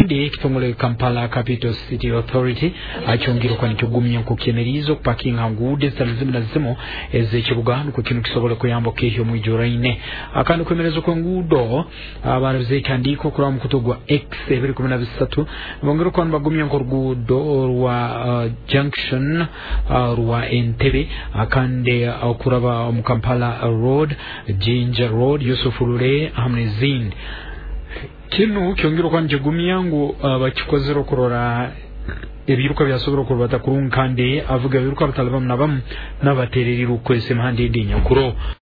kandi kitongole Kampala Capital City Authority achongiro kwa nikugumya kukemerizo parking hangude zalizimu na zimo ezekibuga nuko kintu kisobole kuyamboka ehyo mwijuraine akandi kwemerezo ko ngudo abaruze kandiko kura mukutogwa X213 bongero kwa bagumya nkorugudo rwa junction rwa Entebbe akande okuraba mu Kampala Road Jinja Road Yusufulure Hamnezin kinu kyongero kwa njegumya ngo bakikozero kurora ebiruka byasobora kurubata kurunkande avuga biruka batalaba nabamu nabatereri rukwese mahande ndinya kuro